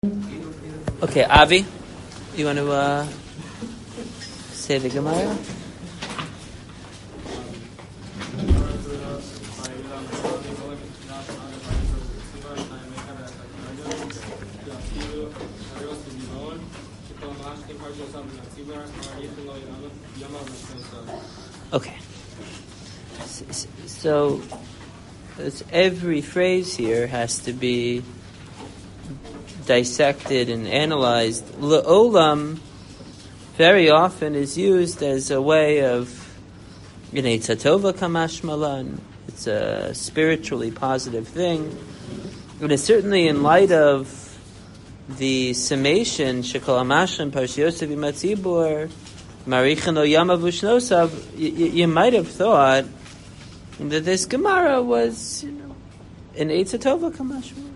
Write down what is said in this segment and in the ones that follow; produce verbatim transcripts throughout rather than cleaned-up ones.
Okay, Avi, you want to uh, say the Gemara? Okay. So, it's, every phrase here has to be dissected and analyzed. Le'olam very often is used as a way of, you know, it's a tova kamash malan. It's a spiritually positive thing. And it's certainly in light of the summation, Shekol Amashim, Parshiyosav Yimatzibur, Marichano Yamav Ushnosav, you might have thought that this Gemara was, you know, an Eitz Tova kamash malan.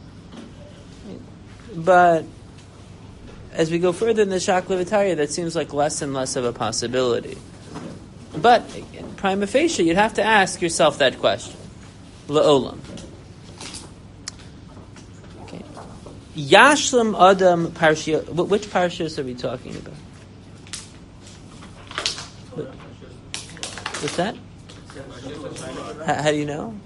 But as we go further in the Shaklavitariya, that seems like less and less of a possibility. But prima facie, you'd have to ask yourself that question. Le'olam. Okay. Yashlam Adam Parshia. Which parshas are we talking about? What's that? How, how do you know?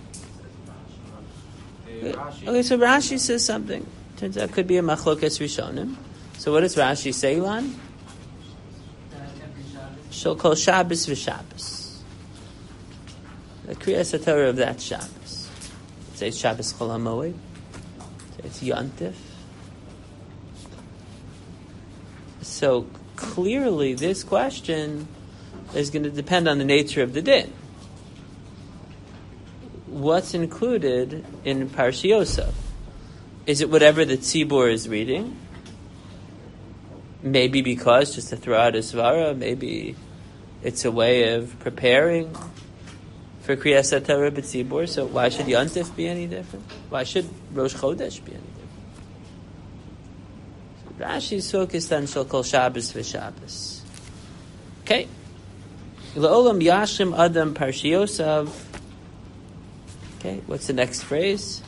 Okay, so Rashi says something. Turns out it could be a machlokas rishonim. So what does Rashi say, Lan? Shall call Shabbos v'Shabbos. The Kriyas HaTorah of that Shabbos. It says Shabbos Chol HaMoed. It's Yontif. So clearly this question is going to depend on the nature of the din. What's included in Parshiyosav? Is it whatever the tzibur is reading? Maybe because, just to throw out a svara, maybe it's a way of preparing for Kriyas HaTorah b'tzibur, so why should Yontif be any different? Why should Rosh Chodesh be any different? So Rashi's focused on Shal Kol Shabbos v'Shabbos. Okay. Le'olam Yashim Adam Parshiyosav. Okay, what's the next phrase?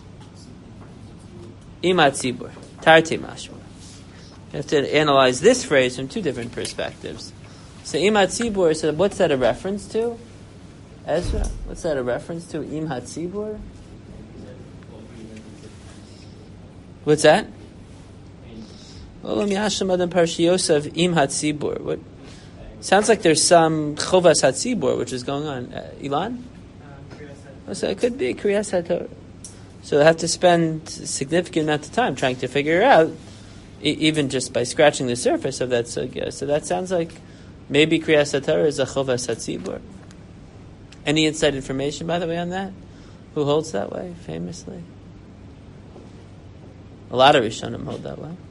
Imat Tzibur, Tarti Mashma. You have to analyze this phrase from two different perspectives. So Imat Tzibur, so what's that a reference to? Ezra, what's that a reference to? Imat Tzibur? What's that? Olam Yashim Adam Parshiyosav Imat Tzibur. What? Sounds like there's some Chovas HaTzibur which is going on. Uh, Ilan? Oh, so it could be Kriyas HaTorah. So they have to spend a significant amount of time trying to figure out, e- even just by scratching the surface of that sugya. So that sounds like maybe Kriyas HaTorah is a Chovas HaTzibur. Any inside information, by the way, on that? Who holds that way, famously? A lot of Rishonim hold that way.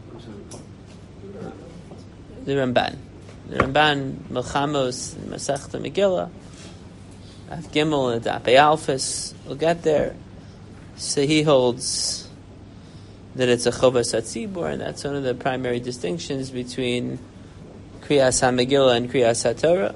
The Ramban. The Ramban, Melchamos, Masechta Megillah, Af Gimel, and Dapei Alphas. We'll get there. So he holds that it's a Chovas HaTzibur, and that's one of the primary distinctions between Kriyas HaMegillah and Kriyas HaTorah.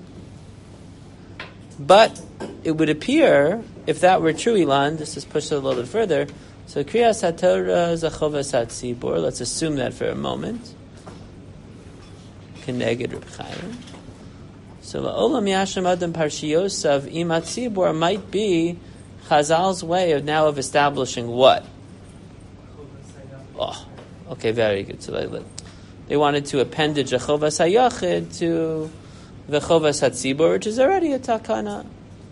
But it would appear, if that were true, Ilan, just to push it a little bit further, so Kriyas HaTorah is a Chovas HaTzibur. Let's assume that for a moment. Keneged Reb Chaim. So La'olam Yashim Adam Parshiyosav Imat Tzibur might be Chazal's way of now of establishing what? Oh, okay, very good. So they, they wanted to appendage a Chovas HaYachid to the Chovas HaTzibur, which is already a takana,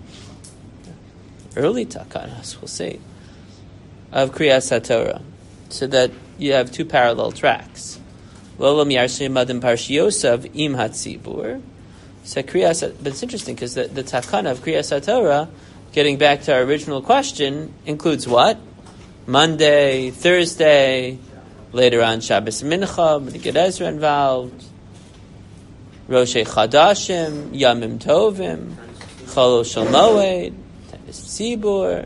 early takanas, we'll see, of Kriyas HaTorah, so that you have two parallel tracks. L'olam Yashim Adam Parshiyosav Im HaTzibur. So Kriyas, but it's interesting because the, the takana of Kriyas HaTorah, getting back to our original question, includes what? Monday, Thursday, later on Shabbos Mincha, when you get Ezra involved, Rosh Chadashim, Yamim Tovim, Chol Shel Moed, Tanis Tzibur.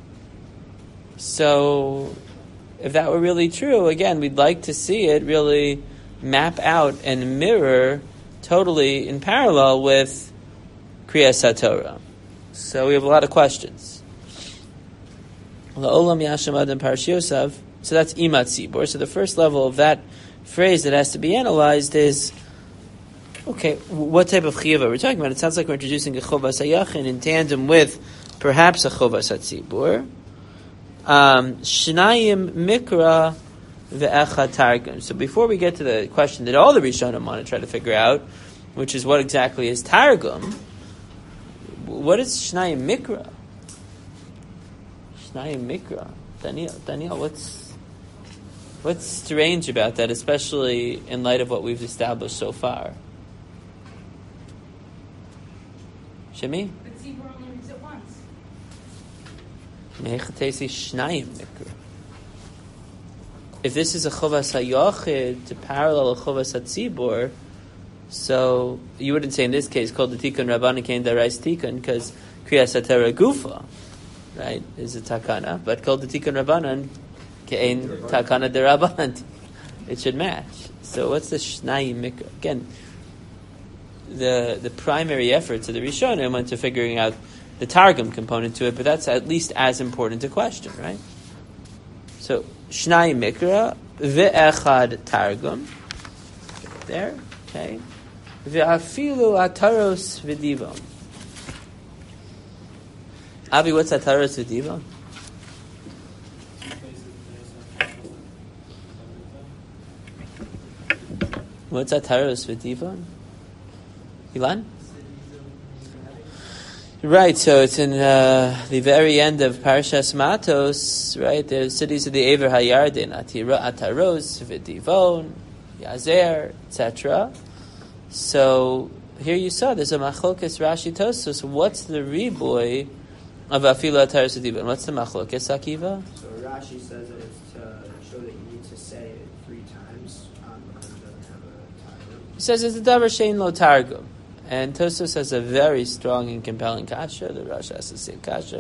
So, if that were really true, again, we'd like to see it really map out and mirror totally in parallel with Kriyas HaTorah. So we have a lot of questions. La'olam Yashim Adam Parshiyosav So that's imat tzibur. So the first level of that phrase that has to be analyzed is, okay, what type of chiyuv are we talking about? It sounds like we're introducing a chovas hayachin in tandem with perhaps a chovas hatzibur. Um, Shnayim mikra ve'echad targum. So before we get to the question that all the Rishonim want to try to figure out, which is what exactly is targum, what is Shnayim mikra? Shnayim mikra. Daniel, Daniel, what's what's strange about that, especially in light of what we've established so far? Shemi? But Tzibur only reads it once. Mechatesi Shnayim mikra. If this is a chovas hayachid to parallel a chovas hatzibur, so you wouldn't say in this case called the tikkun rabbanan kein darais tikkun because kriyas hatera gufa, right, is a takana, but called the tikkun rabbanan kein takana derabanan. It should match. So what's the shnayim mikra? Again, the the primary efforts of the Rishonim went to figuring out the targum component to it, but that's at least as important a question, right? So shnayim mikra ve'echad targum. There, okay. Ve'afilu ataros v'divon. Avi, what's ataros v'divon? What's ataros v'divon? Ilan? Right, so it's in uh, the very end of Parashas Matos, right? The cities of the Ever Hayardin, Atira, Ataros, V'divon, Yazer, et cetera. So here you saw there's a machlokes Rashi Tosfos. What's the riboy of afilu ataros v'divon? What's the machlokes, Akiva? So Rashi says that it's to show that you need to say it three times um, because it doesn't have a targum. He says it's a davar shein lo targum. And Tosfos has a very strong and compelling kasha. The Rosh has the same kasha.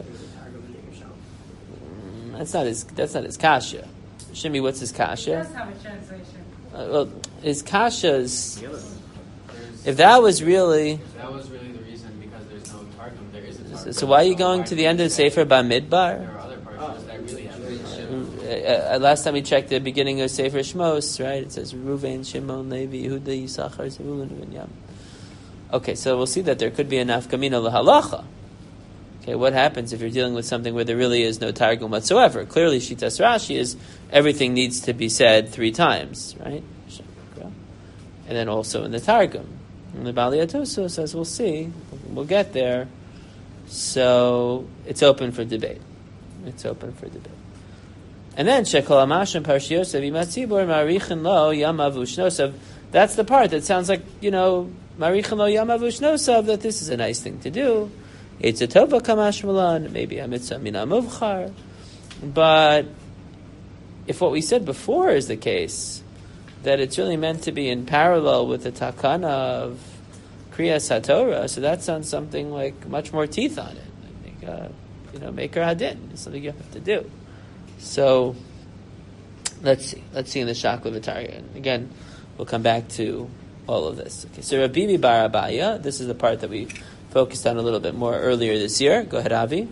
Mm, that's not his. That's not his kasha. Shimi, what's his kasha? It does have a translation. Uh, well, his kasha's. If that was really. If that was really the reason, because there's no targum, there is a targum. So, so why are you going to the end of Sefer Bamidbar? There are other parts that really have Uh, uh, last time we checked the beginning of Sefer Shmos, right? It says Ruvain, Shimon, Levi, Yehuda, Yisachar, Zebulun, and Binyamin. Okay, so we'll see that there could be a nafkamina lahalacha. Okay, what happens if you're dealing with something where there really is no targum whatsoever? Clearly, Shitas Rashi is everything needs to be said three times, right? And then also in the targum, and the Bali Atoso says we'll see, we'll get there. So it's open for debate. It's open for debate. And then Shekol Amashim Parshiyosav Imatzibor Marichin Lo Yamav Ushnosav. That's the part that sounds like, you know, Marichin Lo Yamav Ushnosav, that this is a nice thing to do. It's a Tova Kamash Malan, maybe a Mitzvah Mina Muvchar. But if what we said before is the case, that it's really meant to be in parallel with the takana of Kriyas HaTorah, so that sounds something like much more teeth on it. I think, uh, you know, Maker Hadin is something you have to do. So, let's see. Let's see in the Shakla V'Tarya. Again, we'll come back to all of this. Okay, so Rabbi Bibi Bar Abaya, this is the part that we focused on a little bit more earlier this year. Go ahead, Avi.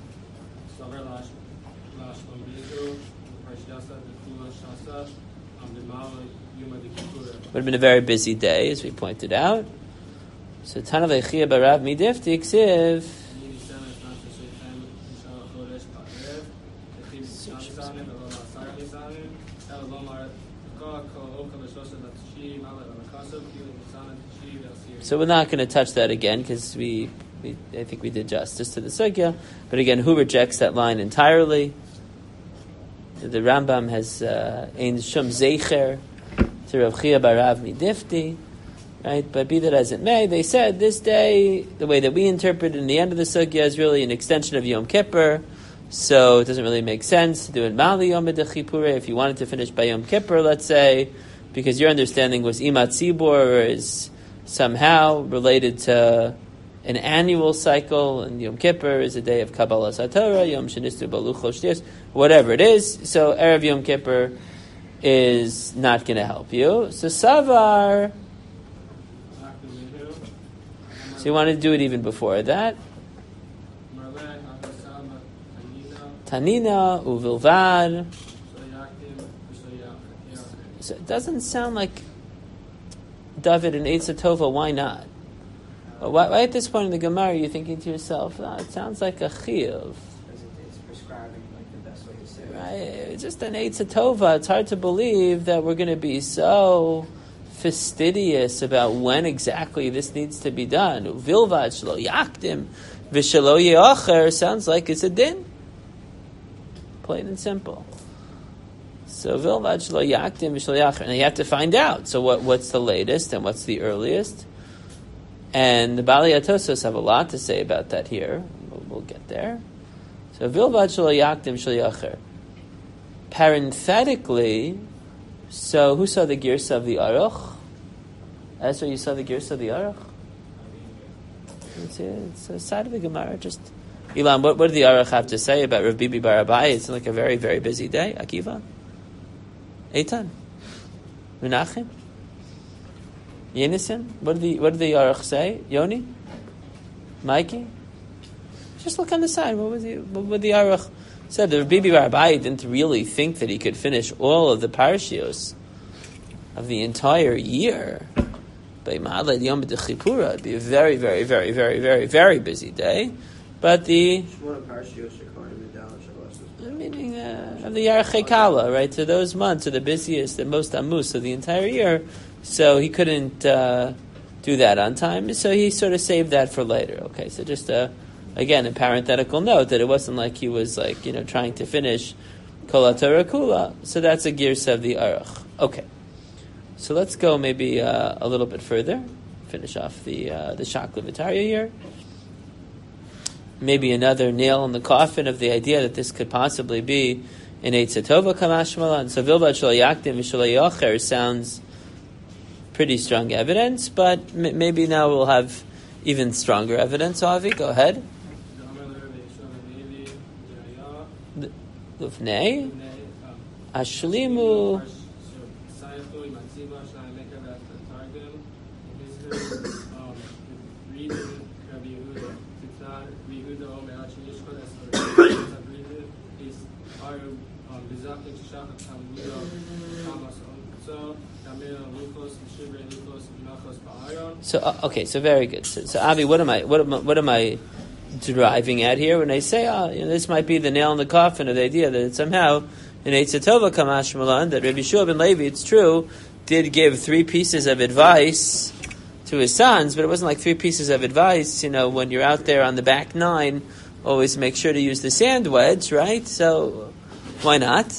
Would have been a very busy day, as we pointed out. So, Tanav Echia Barav Midifti Ksiv. So we're not going to touch that again because we, we, I think we did justice to the sugya. But again, who rejects that line entirely? The Rambam has ein shum zeicher to Rav Chia Barav Midifti, right? But be that as it may, they said this day, the way that we interpret it in the end of the sugya is really an extension of Yom Kippur. So it doesn't really make sense to do it Mali Yom B'Dechipure if you wanted to finish by Yom Kippur, let's say, because your understanding was Imat Tzibur is somehow related to an annual cycle, and Yom Kippur is a day of Kabbalah Satorah, Yom Shenistu Balucho Shtios, whatever it is. So Erev Yom Kippur is not going to help you. So Savar, so you want to do it even before that. Tanina, Uvilvad. So it doesn't sound like David and Eitz Tova. Why not? Well, why, why at this point in the Gemara are you thinking to yourself, oh, it sounds like a chiyuv? It's prescribing like the best way to say it. Right? It's just an Eitz Tova. It's hard to believe that we're going to be so fastidious about when exactly this needs to be done. Vilvad shelo yakdim v'shelo ye'acher sounds like it's a din. Plain and simple. So vilvad shelo yakdim v'shelo ye'acher, and you have to find out. So what, what's the latest and what's the earliest? And the Bali Atosos have a lot to say about that here. We'll, we'll get there. So vilvad shelo yakdim v'shelo ye'acher. Parenthetically, so who saw the Girsa of the Aruch? Ezra, you saw the Girsa of the Aruch? It's, it's a side of the Gemara. Just Ilan, what, what did the Aruch have to say about Rav Bibi Bar Abai? It's like a very, very busy day. Akiva? Eitan? Menachem? Yenison? What did the what did the Aruch say? Yoni? Mikey? Just look on the side. What was the what would the Aruch said? The Rav Bibi Bar Abai didn't really think that he could finish all of the parashios of the entire year. It'd be a very, very, very, very, very, very busy day. But the meaning uh, of the Yarchei Kala, right? So those months are the busiest and most amus of the entire year. So he couldn't uh, do that on time. So he sort of saved that for later. Okay, so just a again a parenthetical note that it wasn't like he was like you know trying to finish Kol HaTorah Kula. So that's a Girsa of the Aruch. Okay. So let's go maybe uh, a little bit further, finish off the uh, the Shakla V'Tarya here. Maybe another nail in the coffin of the idea that this could possibly be an Eitz Tova Kamash Malan. So Vilvad Shelo Yakdim V'Shelo Ye'acher sounds pretty strong evidence, but m- maybe now we'll have even stronger evidence. Avi, go ahead. Lufnei Ashlimu. So uh, okay, so very good. So, so Avi, what am I? What am I, what am I driving at here when I say, oh, you know, this might be the nail in the coffin of the idea that somehow in Eitz Tova Kamash Malan that Rabbi Yeshua ben Levi, it's true, did give three pieces of advice to his sons, but it wasn't like three pieces of advice. You know, when you're out there on the back nine, always make sure to use the sand wedge, right? So why not?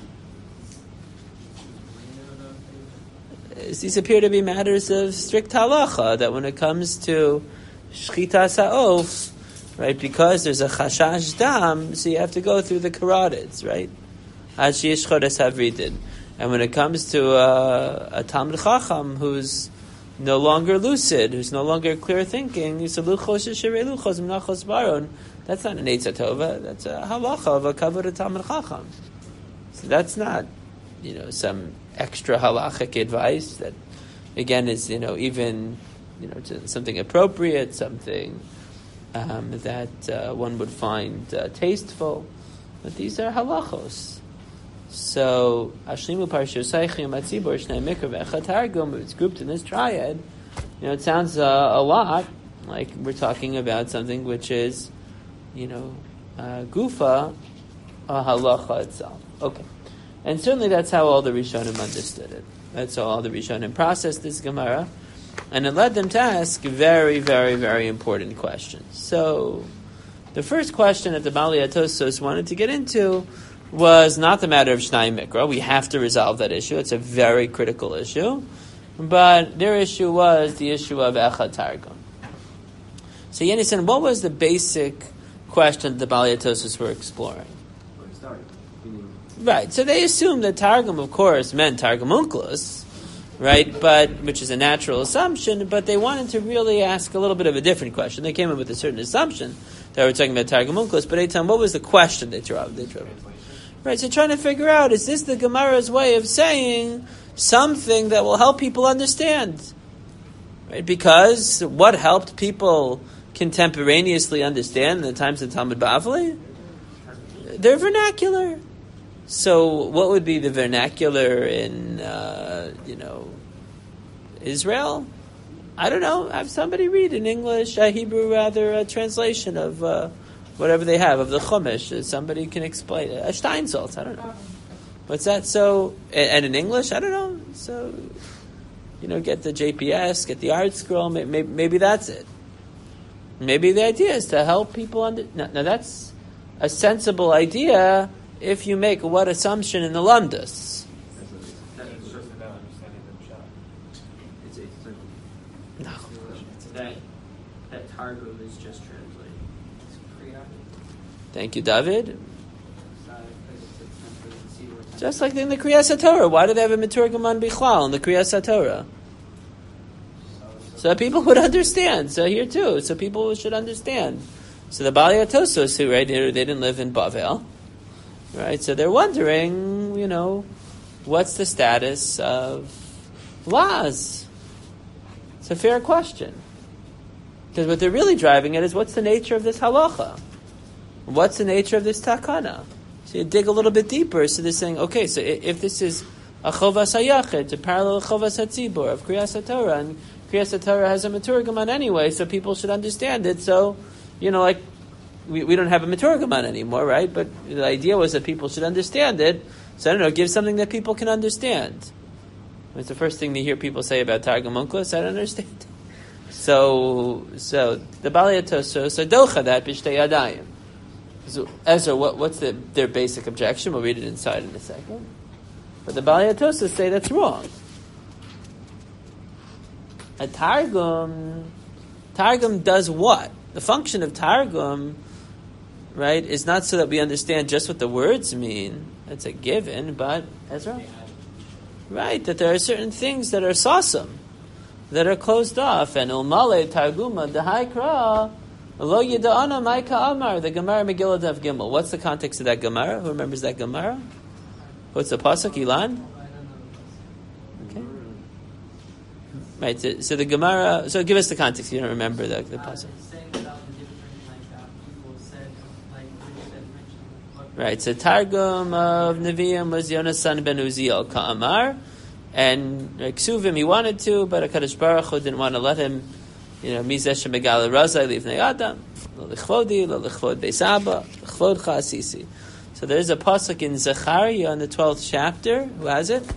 These appear to be matters of strict halacha, that when it comes to shchitas ha'of, right, because there's a chashash dam, so you have to go through the carotids, right? Ad sheyesh chodes havridin. And when it comes to uh, a Talmid Chacham who's no longer lucid, who's no longer clear thinking, you say, luchos shirei luchos menachos baron. That's not an Eitz Tova, that's a halacha of a kavod of Talmid Chacham. So that's not, you know, some extra halachic advice that, again, is, you know, even, you know, something appropriate, something um, that uh, one would find uh, tasteful. But these are halachos. So, Ashlimu Parshosai Chiyam Hatzibur Shnei Mikra Ve'echad Targum, it's grouped in this triad. You know, it sounds uh, a lot like we're talking about something which is, you know, uh, gufa, a halacha itself. Okay. And certainly that's how all the Rishonim understood it. That's how all the Rishonim processed this Gemara. And it led them to ask very, very, very important questions. So, the first question that the Bali Atosos wanted to get into was not the matter of Shnai Mikra. We have to resolve that issue. It's a very critical issue. But their issue was the issue of Echad Targum. So, Yenison, what was the basic question that the Bali Atosos were exploring? Right, so they assumed that Targum, of course, meant Targum Onkelos, right? But which is a natural assumption. But they wanted to really ask a little bit of a different question. They came up with a certain assumption that we're talking about Targum Onkelos. But Eitan, what was the question they threw out? They threw out? Right, so trying to figure out, is this the Gemara's way of saying something that will help people understand? Right, because what helped people contemporaneously understand in the times of Talmud Bavli? Their vernacular. So what would be the vernacular in, uh, you know, Israel? I don't know. Have somebody read in English, uh, Hebrew rather, a translation of uh, whatever they have, of the Chumash. Uh, somebody can explain it. A Steinsaltz, I don't know. What's that? So, and, and in English, I don't know. So, you know, get the J P S, get the Art Scroll. Maybe, maybe that's it. Maybe the idea is to help people under. Now, now that's a sensible idea if you make what assumption in the Lumdus. It's just about understanding the Pshat. It's, it's a, No. that, that Targum is just translated. It's Kriya. Thank you, David. Uh, it's, it's translated in Seymour. Just like in the Kriyas HaTorah. Why do they have a Meturgam on Bichlal in the Kriyas HaTorah? So that people would understand. So here too, so people should understand. So the Baalei Tosos, who right here, they didn't live in Bavel, right? So they're wondering, you know, what's the status of Laz? It's a fair question, because what they're really driving at is what's the nature of this halacha? What's the nature of this takana? So you dig a little bit deeper. So they're saying, okay, so if this is a chovas hayachid to parallel chovas hatzibur of Kriyas HaTorah, and Kriyas HaTorah has a Meturgaman anyway, so people should understand it. So, you know, like, we, we don't have a Meturgaman anymore, right? But the idea was that people should understand it. So, I don't know, give something that people can understand. It's the first thing you hear people say about Targum Onkelos, I don't understand. So, so the Baalei Tosos adocha that b'shtei yadayim. So, Ezra, what, what's the, their basic objection? We'll read it inside in a second. But the Baalei Tosos say that's wrong. A Targum, Targum does what? The function of Targum, right, is not so that we understand just what the words mean. That's a given, but, Ezra? Right, that there are certain things that are sasam, that are closed off. And Ulmale Targuma, the Haikra, Lo Yida'ana Maika Amar, the Gemara Megillah Daf Gimel. What's the context of that Gemara? Who remembers that Gemara? What's the pasuk, Ilan? Okay. Right, so, so the Gemara, so give us the context, you don't remember the, the pasuk. Right, so Targum of Nevi'im was Yonasan ben Uziel Ka'amar, and Ksuvim he wanted to, but HaKadosh Baruch Hu didn't want to let him, you know, Mizesh Megala Razai Livnei Adam, Lo Lichvodi, Lo Lichvod Beis Abba, Lichvod Chasisi. So there's a pasuk in Zechariah in the twelfth chapter. Who has it?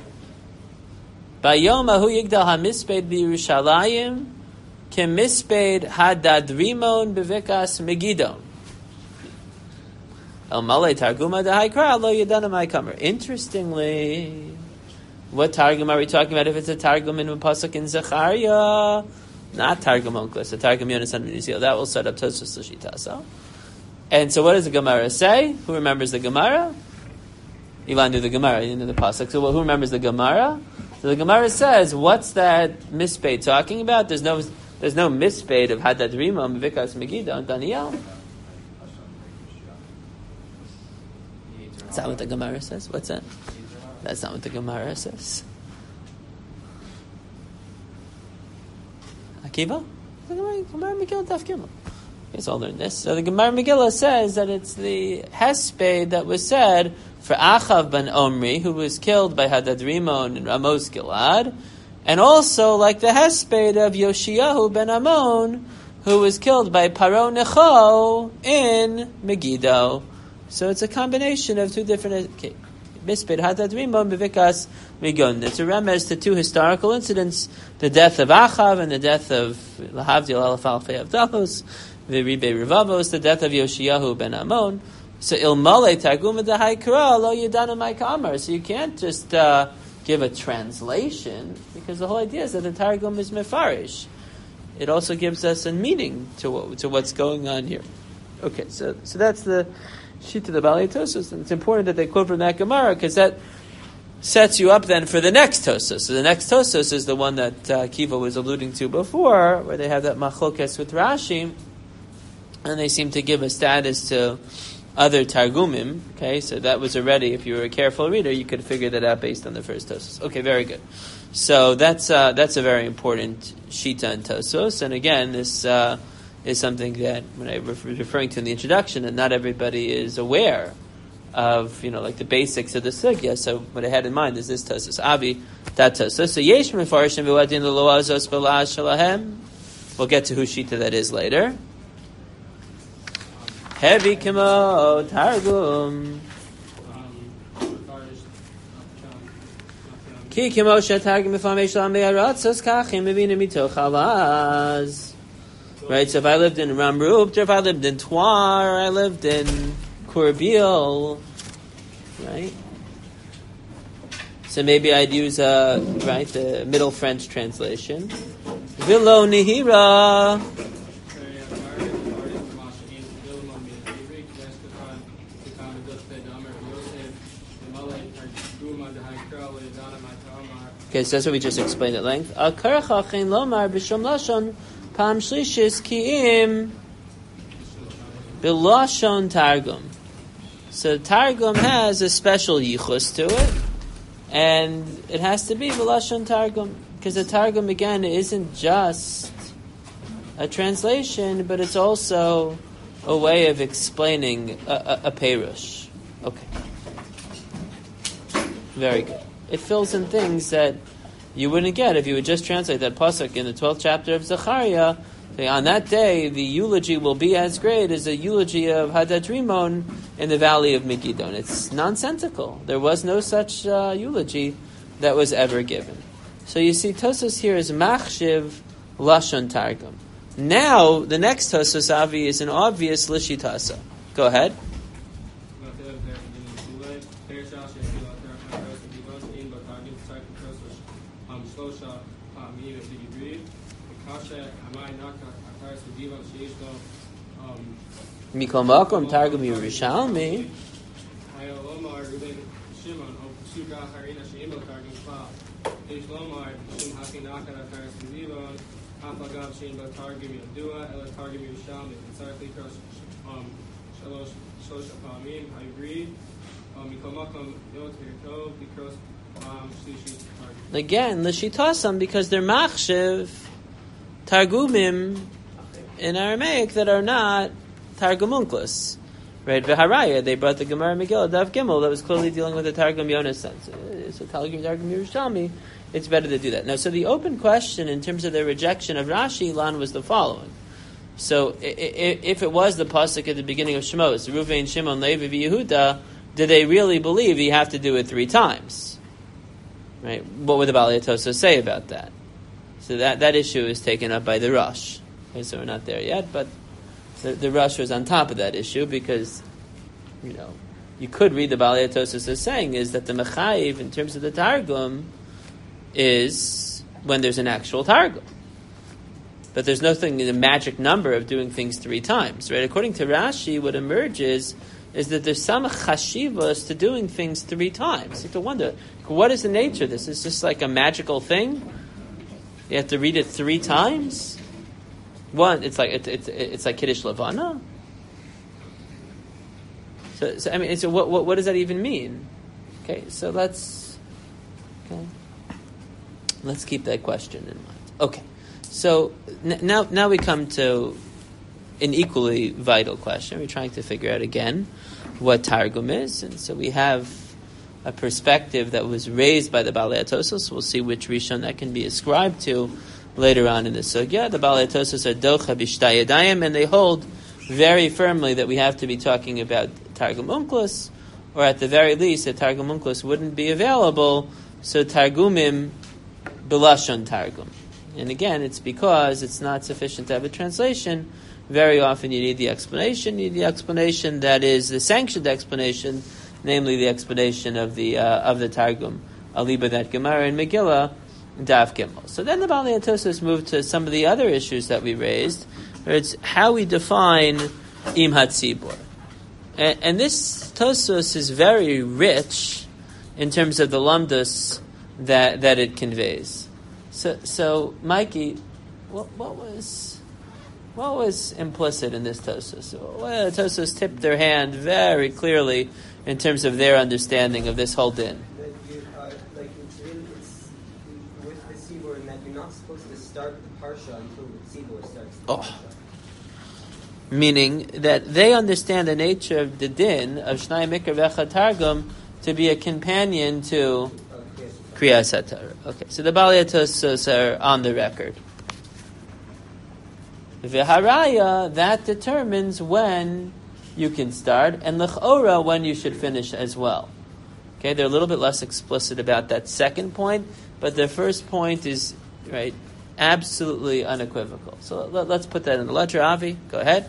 Bayom ahu yigdal hamispeid b'Yerushalayim kemispeid hadadrimon bevikas Megidon. El malei targuma dehaikra lo yedana ma'ikamer. Interestingly, what targum are we talking about? If it's a targum in a pasuk in Zechariah, not targum Onkelos, a targum Yonasan ben Uziel. That will set up Tosfos L'shita. So. And so what does the Gemara say? Who remembers the Gemara? Ilan knew the Gemara, he didn't know the pasuk. So well, who remembers the Gemara? So the Gemara says, what's that mispade talking about? There's no there's no mispade of Hadad Rimam, Vikas Megiddo, Daniel. Is that what the Gemara says? What's that? That's not what the Gemara says. Akiva? The Gemara, Gemara Megillah Daf Gimel. Let's all learn this. So the Gemara Megillah says that it's the hesped that was said for Achav ben Omri, who was killed by Hadadrimon and Ramos Gilad, and also like the hesped of Yoshiyahu ben Amon, who was killed by Paro Necho in Megiddo. So it's a combination of two different okay, misped Hadadrimon bevikas Migon. It's a remez to two historical incidents: the death of Achav and the death of Lahavdil Alaf Alfei Avdalos. The Ribe Rivavos, the death of Yoshiyahu ben Amon. So ilmale targuma dehaikra lo yedana ma'ika amar. So you can't just uh, give a translation, because the whole idea is that the targum is mefarish. It also gives us a meaning to what, to what's going on here. Okay, so so that's the sheet of the Baalei Tosos, and it's important that they quote from that Gemara because that sets you up then for the next Tosos. So the next Tosos is the one that uh, Kiva was alluding to before, where they have that machlokes with Rashi. And they seem to give a status to other Targumim. Okay, so that was already, if you were a careful reader, you could figure that out based on the first Tosos. Okay, very good. So that's uh, that's a very important Shita and Tosos. And again, this uh, is something that when I was referring to in the introduction, that not everybody is aware of, you know, like the basics of the sugya. So what I had in mind is this Tosfos Avi, that Tosfos. So yesh mefarshim v'wadin lo azos v'la shalahem. We'll get to whose shita that is later. Heavy kimo targum. Ki kimo shetargum ifamei shalam be'aratzos kachim mevinim mitoch halaz. Right, so if I lived in Ramrup, or if I lived in Twar, I lived in Kurbil, right? So maybe I'd use uh, right the Middle French translation. Vilo nihira. Okay, so that's what we just explained at length. Akarachachin lomar b'shom lashon pam shlishis ki'im b'lashon targum. So targum has a special yichus to it, and it has to be b'lashon targum, because the targum again isn't just a translation, but it's also a way of explaining a, a, a perush. Okay, very good. It fills in things that you wouldn't get if you would just translate that pasuk in the twelfth chapter of Zechariah. On that day, the eulogy will be as great as the eulogy of Hadad Rimon in the valley of Megiddo. It's nonsensical. There was no such uh, eulogy that was ever given. So you see, Tosfos here is machshiv lashon targum. Now, the next Tosfos Avi is an obvious lishitasa. Go ahead. Mikol Makom Targum Yerushalmi. Again, l'shitasam, because they're machshev targumim in Aramaic that are not targumunklus. Right? V'haraya, they brought the Gemara Megillah Daf Gimel that was clearly dealing with the Targum Yonas sense. So Targum Targum Yerushalmi, it's better to do that. Now, so the open question in terms of their rejection of Rashi, Lan, was the following. So if it was the pasuk at the beginning of Shemos, Ruvain, Shimon, Levi, Yehuda, did they really believe you have to do it three times? Right? What would the Balei Tosfos say about that? So that, that issue is taken up by the Rosh. Okay, so we're not there yet, but the, the Rosh was on top of that issue because, you know, you could read the Balei Tosfos as saying is that the Mechayiv, in terms of the Targum, is when there's an actual Targum. But there's nothing in the magic number of doing things three times, right? According to Rashi, what emerges is that there's some chashivas to doing things three times. You have to wonder, what is the nature of this? Is this like a magical thing? You have to read it three times? One, it's like it, it, it's like Kiddush Levana. So, so I mean, so what, what what does that even mean? Okay, so let's okay, let's keep that question in mind. Okay, so n- now now we come to an equally vital question. We're trying to figure out again what Targum is, and so we have a perspective that was raised by the Balei Tosfos. We'll see which Rishon that can be ascribed to later on in the sugya. The Balei Tosfos are docha b'shtay yadayim, and they hold very firmly that we have to be talking about Targum Onkelos, or at the very least that Targum Onkelos wouldn't be available, so Targumim b'lashon Targum. And again, it's because it's not sufficient to have a translation. Very often you need the explanation. You need the explanation that is the sanctioned explanation, namely the explanation of the uh, of the Targum, Aliba that Gemara and Megillah, Daf Gimel. So then the Balei Tosfos moved to some of the other issues that we raised, where it's how we define Im HaTzibur. And, and this Tosfos is very rich in terms of the lamdus that that it conveys. So, so Mikey, what, what was what was implicit in this Tosfos? Well, Tosfos tipped their hand very clearly in terms of their understanding of this whole din. That you, uh, like it's really, it's with the Tzibur, in that you're not supposed to start the parsha until the Tzibur starts the Oh. parsha. meaning that they understand the nature of the din of Shnai Mikra V'Echad Targum to be a companion to Kriyas HaTorah. Okay, so the Balei Tosfos are on the record. V'haraya, that determines when you can start, and l'chora, when you should finish as well. Okay, they're a little bit less explicit about that second point, but the first point is, right, absolutely unequivocal. So let, let's put that in the ledger. Avi, go ahead.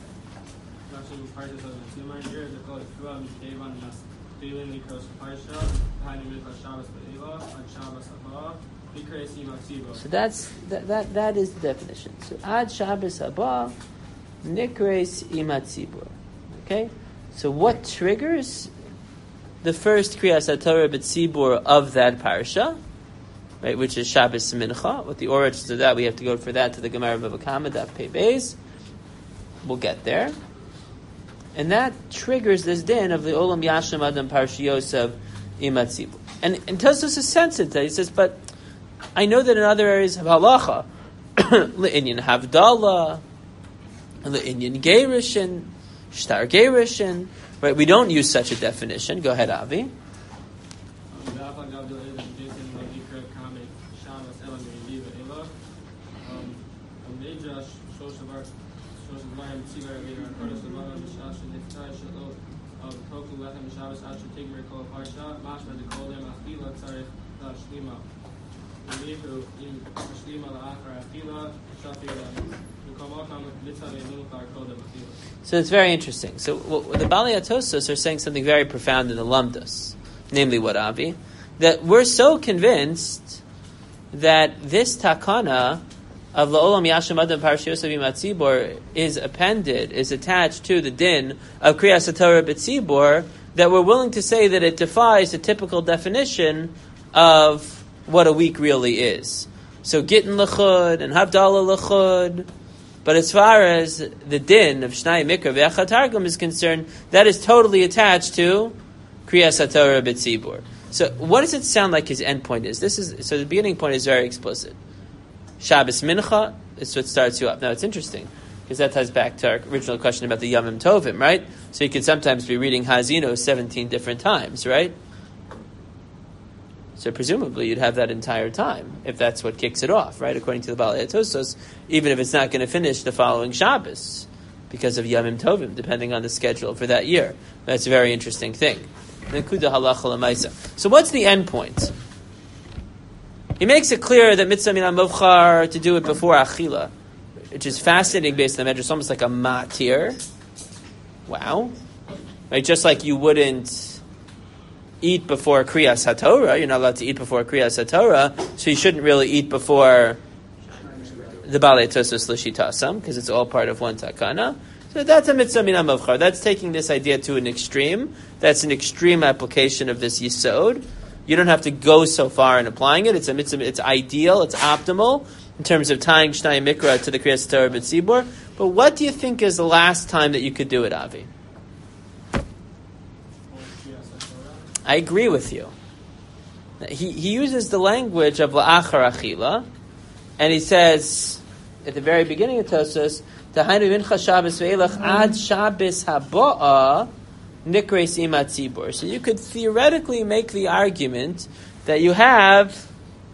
So that's that that, that is the definition. So ad Shabbos haba nikres imatzibur. Okay, so what triggers the first Kriyas HaTorah b'tzibur of that parsha, right, which is Shabbos Mincha? With the origins of that, we have to go for that to the Gemara Bava Kama Daf Pei Beis. We'll get there, and that triggers this din of the Olam Yashem Adam Parshiyos of imatzibur. And and Tosfos is sensitive. He says, but I know that in other areas of halacha, le'inyan havdalah, le'inyan gerishin, shtar gerishin, right? We don't use such a definition. Go ahead, Avi. So it's very interesting. So what, the Balei Tosfos are saying something very profound in the Lamdos, namely what, Avi? That we're so convinced that this takana of La'olam Yashem Adam Parshiyos of Imatzibor is appended, is attached to the din of Kriyas HaTorah B'tzibor, that we're willing to say that it defies the typical definition of what a week really is. So Gittin L'chud and Havdalah L'chud. But as far as the din of Shnai Mikra V'Echad Targum is concerned, that is totally attached to Kriyas HaTorah B'tzibur. So what does it sound like his endpoint is? This is so the beginning point is very explicit. Shabbos Mincha is what starts you up. Now it's interesting, because that ties back to our original question about the Yamim Tovim, right? So you could sometimes be reading Hazino seventeen different times, right? So presumably you'd have that entire time, if that's what kicks it off, right? According to the Balei Tosfos, even if it's not going to finish the following Shabbos, because of Yamim Tovim, depending on the schedule for that year. That's a very interesting thing. So what's the end point? He makes it clear that mitzvah min ha-movchar to do it before Achila, which is fascinating based on the Medrash, almost like a matir. Wow. Right? Just like you wouldn't eat before Kriyas HaTorah, you're not allowed to eat before Kriyas HaTorah, so you shouldn't really eat before the Balei Tosfos L'shitasam, because it's all part of one takana. So that's a mitzvah min ha-movchar. That's taking this idea to an extreme. That's an extreme application of this yisod. You don't have to go so far in applying it. It's a mitzvah. It's ideal. It's optimal in terms of tying Shnai Mikra to the Kriyas HaTorah B'tzibur. But what do you think is the last time that you could do it, Avi? I agree with you. He he uses the language of la'achar achila, and he says at the very beginning of Tosfos, "Tahainu mincha Shabbos ve'elach ad Shabbos haba'a nikres imat tzibur." So you could theoretically make the argument that you have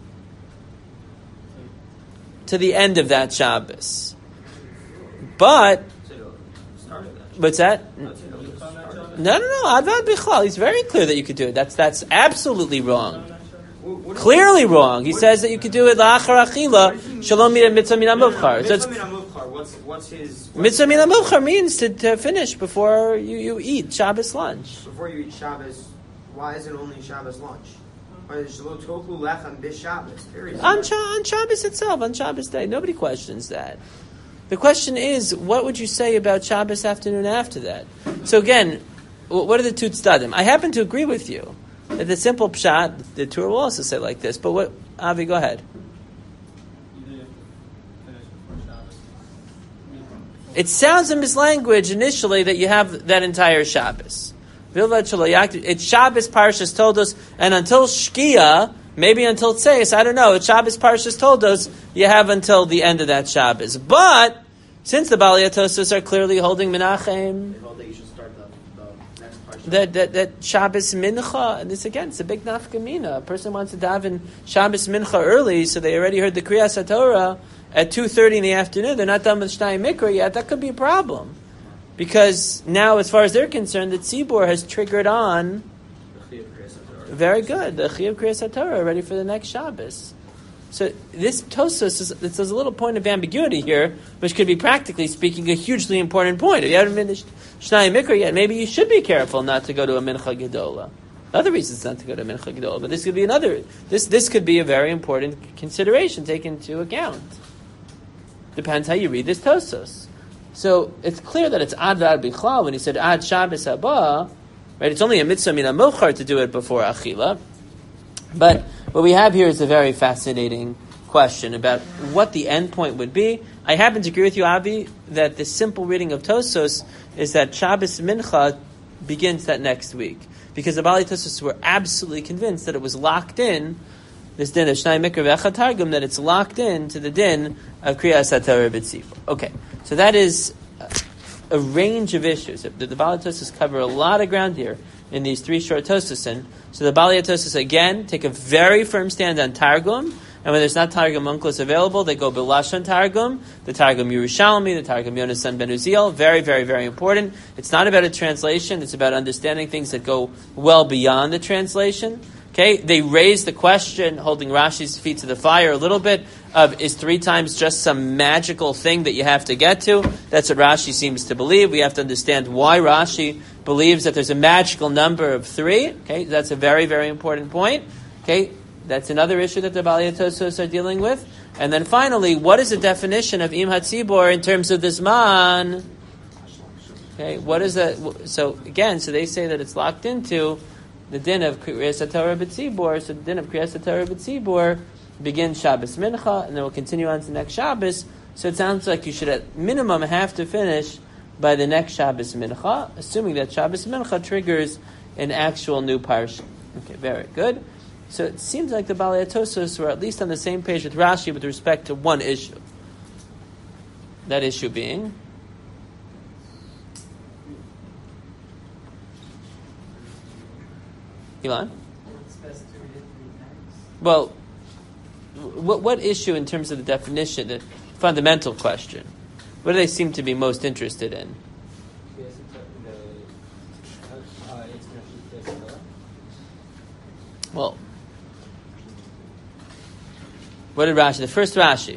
to the end of that Shabbos, but what's that? No, no, no. Avad Bichlal. He's very clear that you could do it. That's that's absolutely wrong. Clearly wrong. He says that you could do it la'achar achila shalom mina mitzvah min ha-movchar. Mitzvah min ha-movchar. What's what's his mitzvah min ha-movchar means to, to finish before you, you eat Shabbos lunch. Before you eat Shabbos, why is it only Shabbos lunch? Why is it shelo tochu lechem b'Shabbos? Period. On, on Shabbos itself, on Shabbos day, nobody questions that. The question is, what would you say about Shabbos afternoon after that? So again, what are the two tzaddim? I happen to agree with you that the simple pshat, the Torah will also say like this. But what, Avi, go ahead. It sounds in his language initially that you have that entire Shabbos. It's Shabbos Parshas told us, and until Shkia, maybe until Tzeis, I don't know. It's Shabbos Parshas told us you have until the end of that Shabbos. But since the Balei Tosos are clearly holding Menachem, They hold that you should start the, the next parsha. that that that Shabbos Mincha, and this again, it's a big nafkamina. A person wants to daven Shabbos Mincha early, so they already heard the Kriyas HaTorah at two thirty in the afternoon. They're not done with Shnai Mikra yet. That could be a problem, because now, as far as they're concerned, the Tzibur has triggered on. The Chiyuv Kriyas HaTorah. Very good. The Chiyuv Kriyas HaTorah ready for the next Shabbos. So this Tosfos is there's a little point of ambiguity here, which could be practically speaking a hugely important point. If you haven't finished Shnai Mikra yet, maybe you should be careful not to go to a Mincha Gedola. Other reasons not to go to a Mincha Gedola, but this could be another. This this could be a very important consideration taken into account. Depends how you read this Tosfos. So it's clear that it's Ad Vad Bichlal when he said Ad Shabbos Haba. Right? It's only a mitzvah min ha-mochar to do it before Achila. But what we have here is a very fascinating question about what the end point would be. I happen to agree with you, Avi, that the simple reading of Tosos is that Shabbos Mincha begins that next week. Because the Balei Tosos were absolutely convinced that it was locked in, this din of Shnai Mikra V'Echad Targum, that it's locked in to the din of Kriyas HaTorah B'Tzibur. Okay, so that is a range of issues. The, the Balei Tosos cover a lot of ground here in these three short Tososin. So the Balei Tosos, again, take a very firm stand on Targum, and when there's not Targum Onkelos available, they go B'Lashon Targum, the Targum Yerushalmi, the Targum Yonasan Ben Uziel. Very, very, very important. It's not about a translation, it's about understanding things that go well beyond the translation. Okay, they raise the question, holding Rashi's feet to the fire a little bit, of is three times just some magical thing that you have to get to? That's what Rashi seems to believe. We have to understand why Rashi believes that there's a magical number of three. Okay, that's a very, very important point. Okay, that's another issue that the Balei Tosos are dealing with. And then finally, what is the definition of Im HaTzibor in terms of this man? Okay, what is that? So again, so they say that it's locked into the din of Kriyas HaTorah B'Tzibor. So the din of Kriyas HaTorah B'Tzibor begins Shabbos Mincha, and then we'll continue on to next Shabbos. So it sounds like you should at minimum have to finish by the next Shabbos Mincha, assuming that Shabbos Mincha triggers an actual new parsha. Okay, very good. So it seems like the Balei Tosos were at least on the same page with Rashi with respect to one issue. That issue being Elon? It's best to read it three times. Well, what what issue in terms of the definition, the fundamental question? What do they seem to be most interested in? Yes, it's uh, the uh, expression Kriyas HaTorah. Well, what did Rashi? The first Rashi,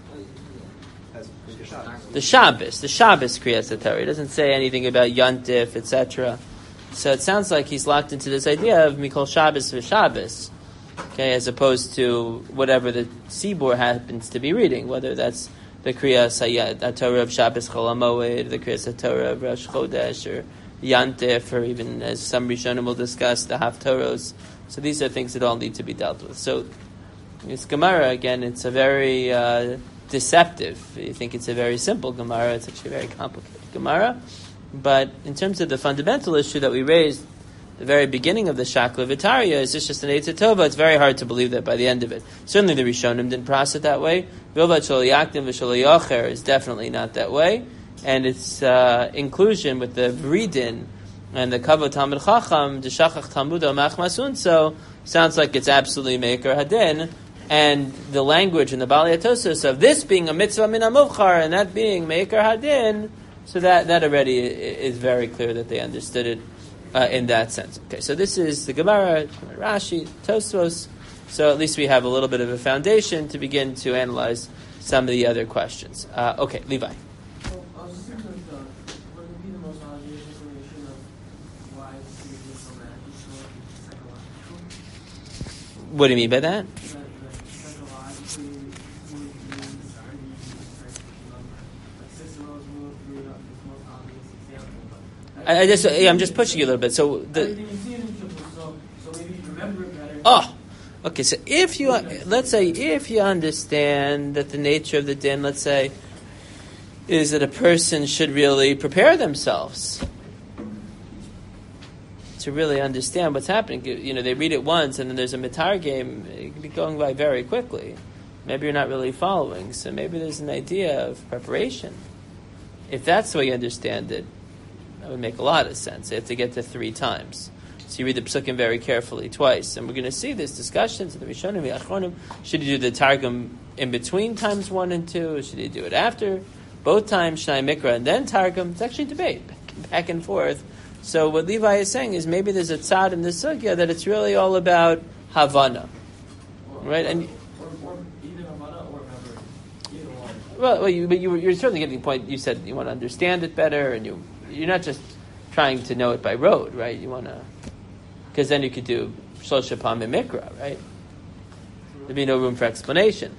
the Shabbos, the Shabbos Kriyas HaTorah. He doesn't say anything about Yontif, et cetera. So it sounds like he's locked into this idea of Mikol Shabbos v'Shabbos, okay, as opposed to whatever the Tzibur happens to be reading, whether that's the Kriyas HaTorah of Shabbos Chol HaMoed, the Kriyas HaTorah of Rosh Chodesh, or Yantif, or even, as some Rishonim will discuss, the Haftoros. So these are things that all need to be dealt with. So this Gemara, again, it's a very uh, deceptive. You think it's a very simple Gemara. It's actually a very complicated Gemara. But in terms of the fundamental issue that we raised at the very beginning of the Shakla Vitaria, is this just an Eitzah Tova? It's very hard to believe that by the end of it. Certainly the Rishonim didn't process it that way. Vilvat Shol Yakdim V'Shol Yocher is definitely not that way. And its uh, inclusion with the Vridin and the Kavod Talmud Chacham, the Shachach Talmudo Machmasun, so sounds like it's absolutely Meikar Hadin. And the language in the Balei Tosos of this being a mitzvah min ha-muvchar and that being Meikar Hadin, so that, that already is very clear that they understood it uh, in that sense. Okay, so this is the Gemara, Rashi, Tosfos. So at least we have a little bit of a foundation to begin to analyze some of the other questions. Uh, okay, Levi. So, I was just thinking, uh, what would be the most obvious explanation of why this is so bad? It's so psychological. What do you mean by that? That, that psychologically, human beings are using this number. Like Cicero's rule threw it up as the most obvious example. But I, I just, yeah, I'm just pushing you a little bit. So the. everything you see in Kippur, so, so maybe you remember it better. Oh! Okay, so if you, let's say, if you understand that the nature of the din, let's say, is that a person should really prepare themselves to really understand what's happening. You know, they read it once and then there's a mitar game, it can be going by very quickly. Maybe you're not really following, so maybe there's an idea of preparation. if that's the way you understand it, that would make a lot of sense. They have to get to three times. So you read the Psukim very carefully twice. And we're going to see this discussions in the Rishonim, the Achronim. Should you do the Targum in between times one and two? Or should you do it after? Both times, Shnai Mikra, and then Targum. It's actually a debate, back and forth. So what Levi is saying is maybe there's a tzad in the Sugya that it's really all about Havana. Right? And Or, or either Havana or Memory. Either one. well, well you, but you were, you're certainly getting the point. You said you want to understand it better, and you, you're not just trying to know it by road, right? You want to... Because then you could do Shlosh Pamim Mikra, right? There'd be no room for explanation.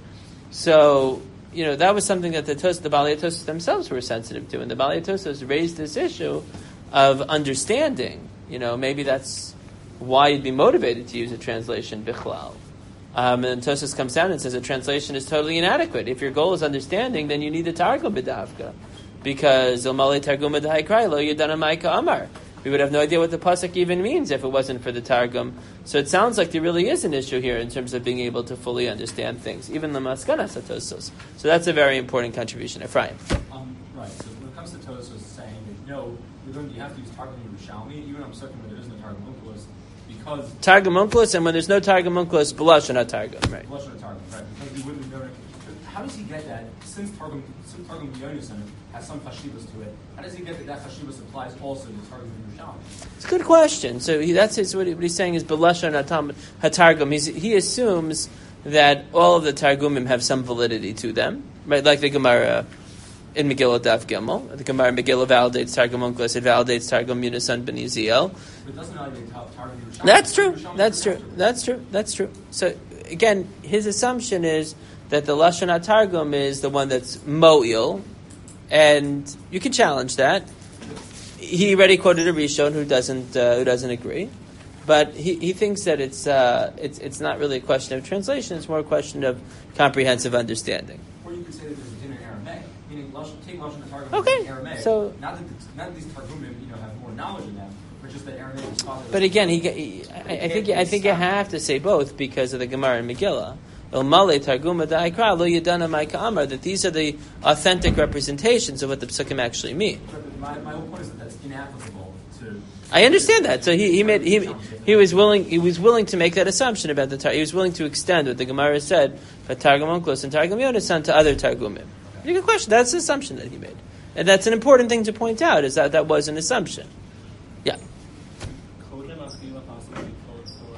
So, you know, that was something that the Tos, the Balei Tosos themselves were sensitive to. And the Balei Tosos raised this issue of understanding. You know, maybe that's why you'd be motivated to use a translation, Bichlal. Um, and Tosos comes down and says a translation is totally inadequate. If your goal is understanding, then you need a Targum B'davka. Because Ilmale Targum B'dahai Lo Yedana Maika Amar. We would have no idea what the pasuk even means if it wasn't for the Targum. So it sounds like there really is an issue here in terms of being able to fully understand things, even the Maskanas Tosos. So that's a very important contribution. Ephraim. Um, right. So when it comes to Tosos saying that no, you're going to, you have to use Targum Yerushalmi, even I'm certain when there isn't a Targum Onkelos, because Targum Onkelos, and when there's no Targum Onkelos, B'lashon HaTargum. Right. Blush on a Targum, right? Because we wouldn't have known it. How does he get that? Since Targum, since Targum Yonuson has some chashivas to it, how does he get that that chashivas applies also to Targum Yerushalmi? It's a good question. So he, that's his, what, he, what he's saying is B'lashon HaTargum. He's, he assumes that all of the Targumim have some validity to them, right? Like the Gemara in Megillah Daf Gimel. The Gemara in Megillah validates Targum Onkelos. It validates Targum Yunasan Ben Uziel. But it doesn't validate Targum Yerushalmi. That's true. Yerushalmi That's is true. accurate. That's true. That's true. So again, his assumption is that the Lashon HaTargum is the one that's mo'il, and you can challenge that. He already quoted a Rishon who doesn't uh, who doesn't agree, but he, he thinks that it's uh, it's it's not really a question of translation; it's more a question of comprehensive understanding. Or you could say that there's a din in Aramaic, meaning Lashon, take Lashon Targum Okay, in Aramaic. so- not that the, not that these Targumim, you know, have more knowledge in them, but just that Aramaic is possible. But again, he, he I, I think I think you have to say both because of the Gemara in Megillah. Ilmale Targuma Da'ikra Lo Yedana Maika Amar, that these are the authentic representations of what the Psukim actually mean. But my, my whole point is that that's inapplicable to. I understand that. So he, he made he he was willing he was willing to make that assumption about the tar. He was willing to extend what the Gemara said for Targum Onkelos and Targum Yonasan to other Targumim. You can question that's the assumption that he made, and that's an important thing to point out. Is that that was an assumption? Yeah. Code must be possibly code for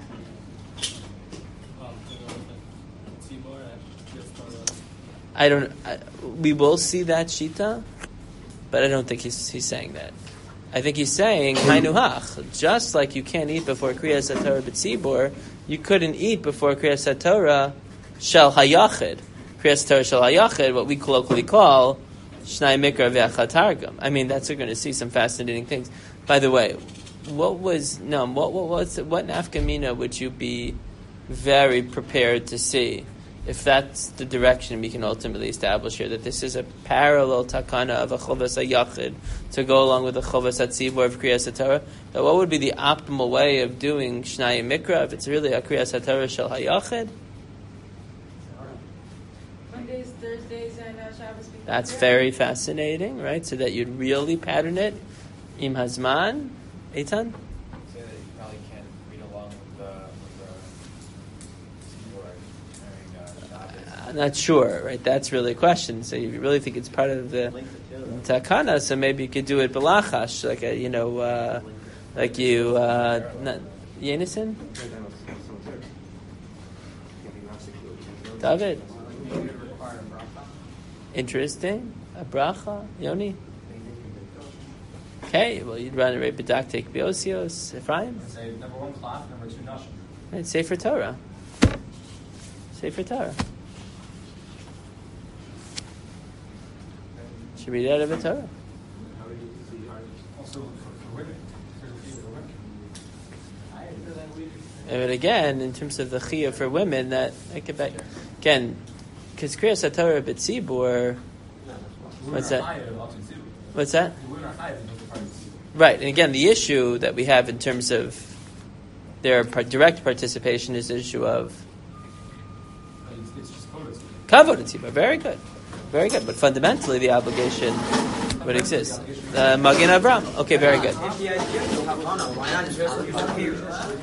um, the Tzibor and just for the I don't. I, we will see that shita, but I don't think he's he's saying that. I think he's saying Hainuhach. Just like you can't eat before Kriyas HaTorah b'tzibor, you couldn't eat before Kriyas HaTorah shel hayachid. Kriyas HaTorah shel hayachid, what we colloquially call Shnai Mikra v'Achad Targum. I mean, that's we're going to see some fascinating things. By the way, what was no? What what what's, what nafkamina would you be very prepared to see? If that's the direction we can ultimately establish here, that this is a parallel takana of a chovas hayachid to go along with a chovas hatzibor of kriyas haTorah, that what would be the optimal way of doing shnai mikra if it's really a kriyas haTorah shel hayachid? Mondays, Thursdays, and uh, Shabbos. before That's prayer. very fascinating, right? So that you'd really pattern it. Im hazman, Eitan? Say that you probably can't read along with the with the keyboard during uh, Shabbos. I'm not sure, right? That's really a question. So you really think it's part of the takana? So maybe you could do it belachash, like a, you know, uh, like you, uh, not, Yenison? David? Interesting. A bracha, Yoni? Okay, well, you'd run a Rebedaktik Biosios, Ephraim? Say number one cloth, number two nashim. Right, Sefer Torah. Sefer Torah. Should read out of a Torah. Also for, for women. For for women. And again, in terms of the chiyah for women, that I get back again, because Kriyas HaTorah B'tzibur, what's that? What's that? Right, and again, the issue that we have in terms of their par- direct participation is the issue of kavod tzibur. Very good, very good. But fundamentally, the obligation What exists? Uh, Magen Avram. Okay, very good. If the idea is Havana, why not just use a